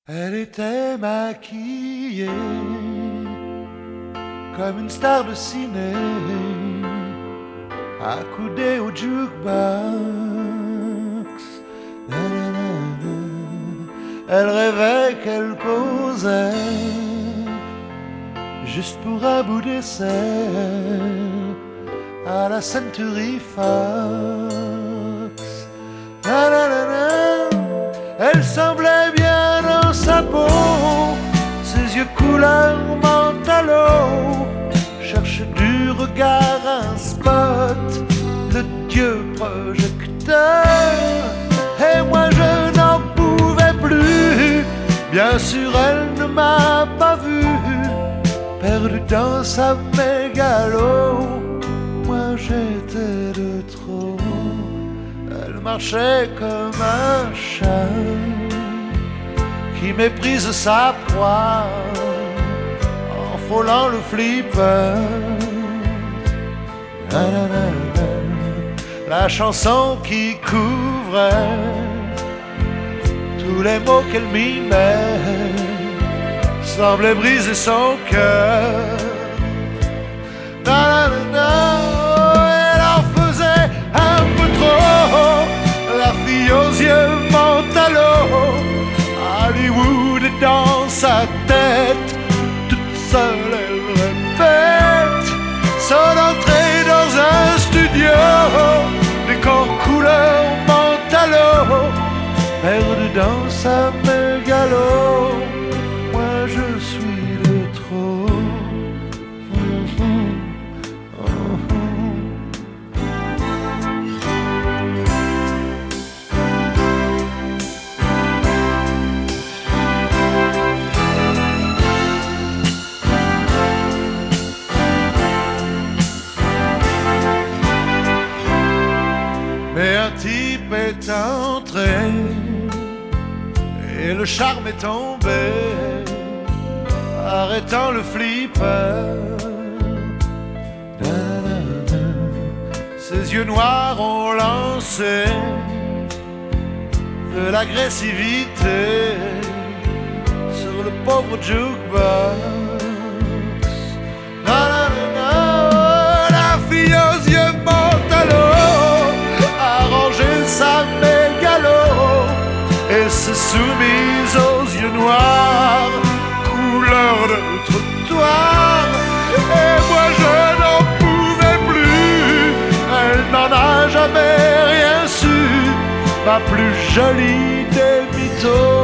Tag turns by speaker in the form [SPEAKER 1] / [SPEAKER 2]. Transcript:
[SPEAKER 1] Elle était maquillée comme une star de ciné, accoudée au jukebox. Elle rêvait qu'elle causait juste pour un bout d'essai à la Century Fox. Elle semblait bien dans sa peau, ses yeux couleur mentalo cherchent du regard un spot, le dieu projecteur. Et moi je n'en pouvais plus, bien sûr elle ne m'a pas vu, perdu dans sa mégalo. Moi j'étais de trop. Elle marchait comme un chat qui méprise sa proie en frôlant le flipper. La chanson qui couvrait tous les mots qu'elle mimait semblait briser son cœur. Elle en faisait un peu trop, la fille aux yeux mentalo. Hollywood est dans sa tête, toute seule elle répète son entrée dans un studio, décor couleur mentalo, perdue dans sa mégalo. Moi je suis de trop. Mais un type est entré et le charme est tombé, arrêtant le flipper. Ses yeux noirs ont lancé de l'agressivité sur le pauvre jukebox. La fille aux yeux mentalo sa mégalo et s'est soumise aux yeux noirs, couleur de trottoir. Et moi je n'en pouvais plus, elle n'en a jamais rien su, ma plus jolie des mythos.